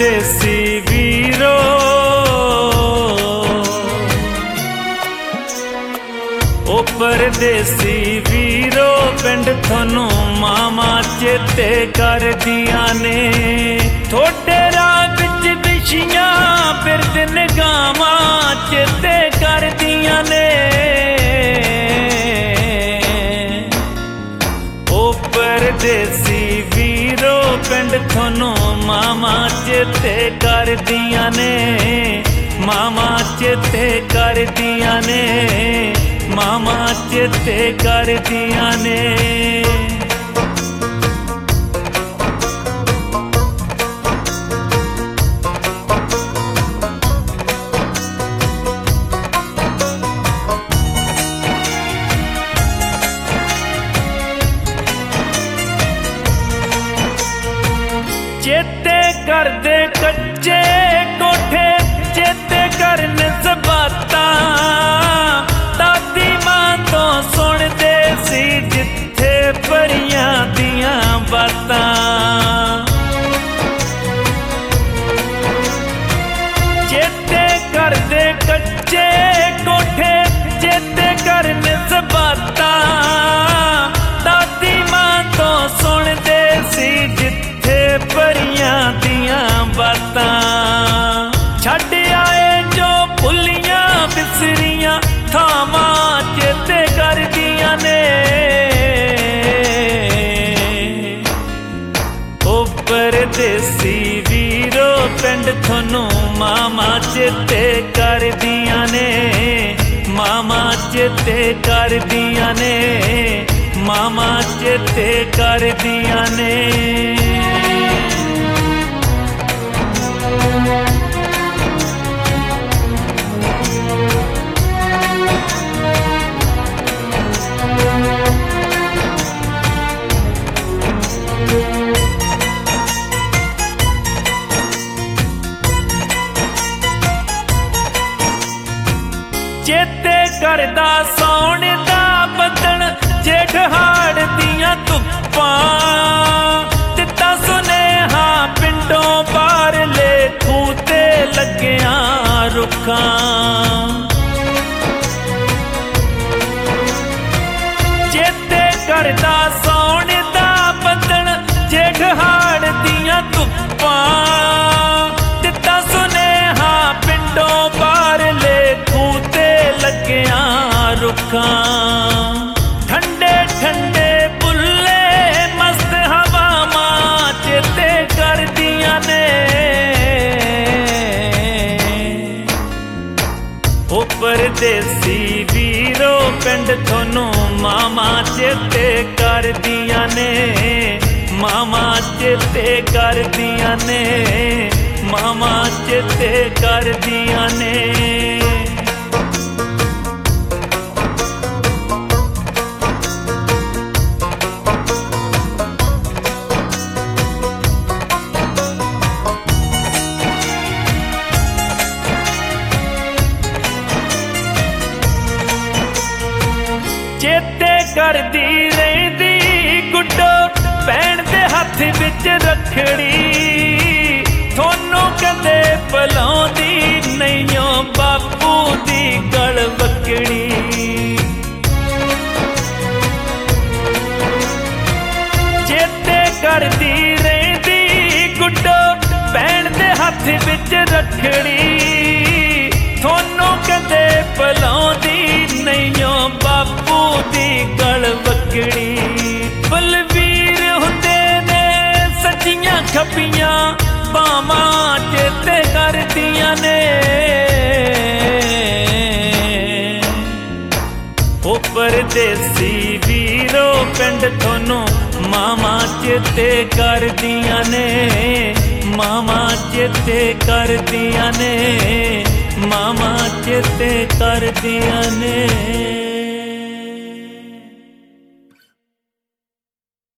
परदेसी वीरो ओ परदेसी वीरो पिंड थोनू मामा चेते कर दिया ने थोड़े राह विच बिछियां फिरद निगामां चेते कर दिया ने ओ परदेसी वीरो पिंड थोनू मामा चेते कर दिया ने मामा चेते कर दिया ने मामा चेते कर दिया ने चेते कर दे कच्चे कोठे चेते करन ज़बाता दादी मां तो सुनदे सी जिथे परियां दियां बातां चेते कर दे कच्चे कोठे चेते करन ज़बाता दादी मां तो सुनदे सी जिथे परियां दियां बातां छड्ड आए जो भुलियां बिसरियां थावां चेते कर दियां ने ओ परदेसी वीरो पिंड थोनू मामा चेते कर दियां ने मामा चेते कर दियां ने मामा चेते कर दियां ने चेते करदा सौण दा बदन जेठ हाड़ दियां धुप्पां दिता सुनेहा पिंडों बाहर ले खूते लग्गियां रुखां चेते करदा सौण दा बदन जेठ हाड़ दियां धुप्पां दिता सुनेहा पिंडों बाहर ले खूते लग्गियां रुखां ठंडे ठंडे बुल्ले मस्त हवावां चेते कर दियां ने ओ परदेसी वीरो पिंड थोनू मामा चेते कर दियां ने मामा चेते कर दियां ने मामा चेते कर दियां ने चेते करदी रहिंदी गुड्डो भैण दे हत्थ विच रखड़ी थोनू कदे भुलाउंदी नईओ बापू दी गल बकड़ी चेते करदी रहिंदी गुड्डो भैण दे हत्थ विच रखड़ी थोनू कदे भुलाउंदी नईओ बापू दी गल बकड़ी बलवीर हुंदे ने सच्चियां खपियां बावां चेते कर दियां ने ओ परदेसी वीरो पिंड थोनू मामा चेते कर दियां ने मामा चेते कर दियां ने मामा चेते कर दियां ने।